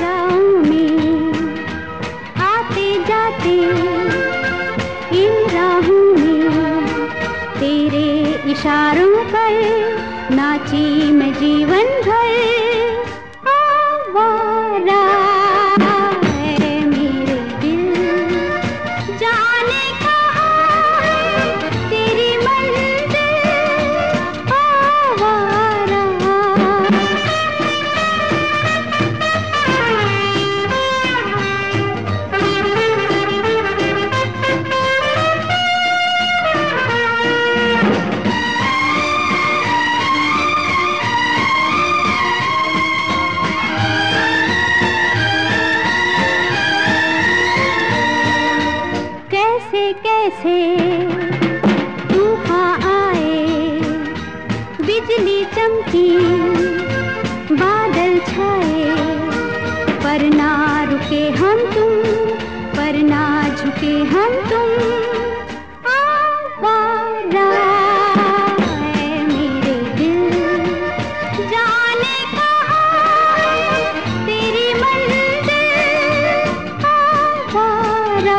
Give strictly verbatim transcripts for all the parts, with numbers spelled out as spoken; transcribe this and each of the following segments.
राहों में आते जाते, इन राहों में तेरे इशारों पर नाची मैं जीवन भर। आवारा है मेरे दिल, जाने कहाँ है तेरी मंजिल। आवारा कैसे तूफान आए, बिजली चमकी, बादल छाए, पर ना रुके हम तुम, पर ना झुके हम तुम। आवारा है मेरे दिल, जाने कहाँ है तेरी मंजिल। आवारा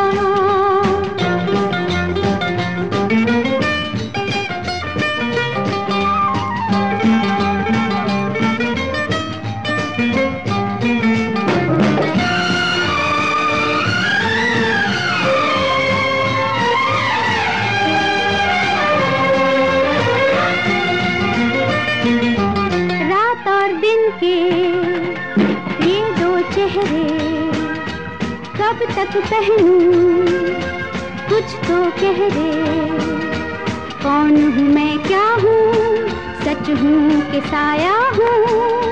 के ये दो चेहरे कब तक पहनूं, कुछ तो कह दे। कौन हूँ मैं, क्या हूँ, सच हूँ कि साया हूँ।